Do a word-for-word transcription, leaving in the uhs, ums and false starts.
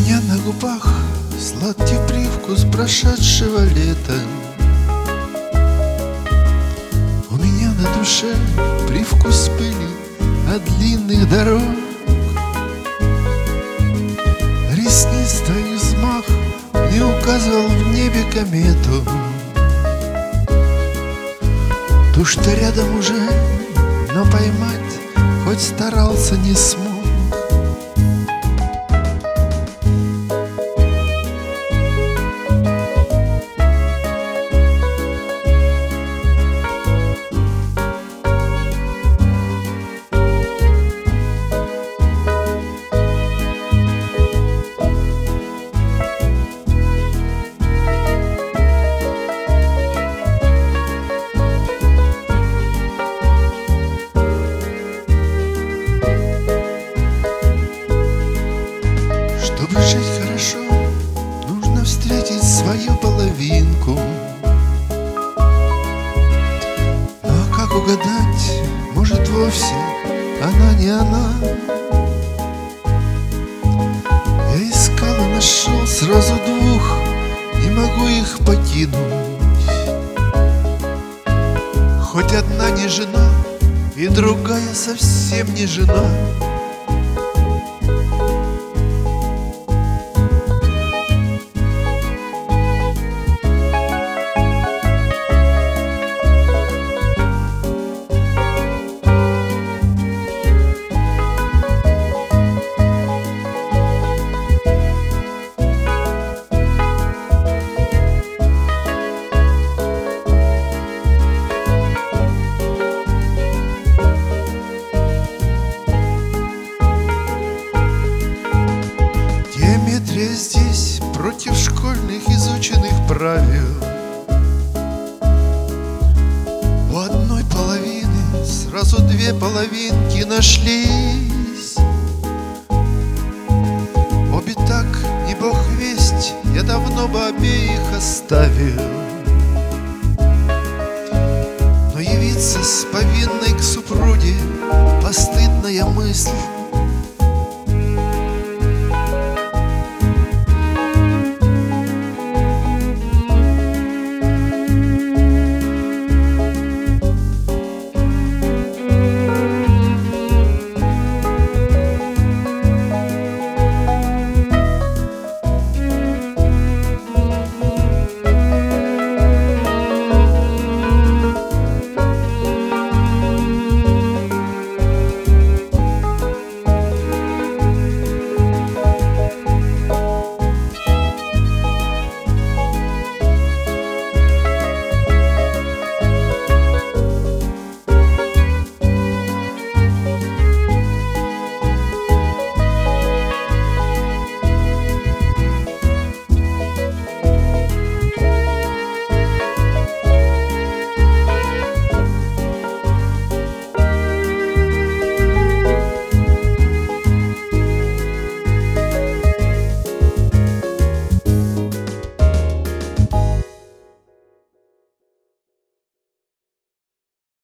меня на губах сладкий привкус прошедшего лета. У меня на душе привкус пыли от длинных дорог. Реснистый взмах мне указывал в небе комету, ту, что рядом уже, но поймать хоть старался не смог. Чтобы жить хорошо, нужно встретить свою половинку. Но как угадать, может, вовсе она не она? Я искал и нашел сразу двух, не могу их покинуть. Хоть одна не жена, и другая совсем не жена. Геометрия здесь против школьных изученных правил. У одной половины сразу две половинки нашлись. Обе так, не бог весть, я давно бы обеих оставил. Но явиться с повинной к супруге — постыдная мысль.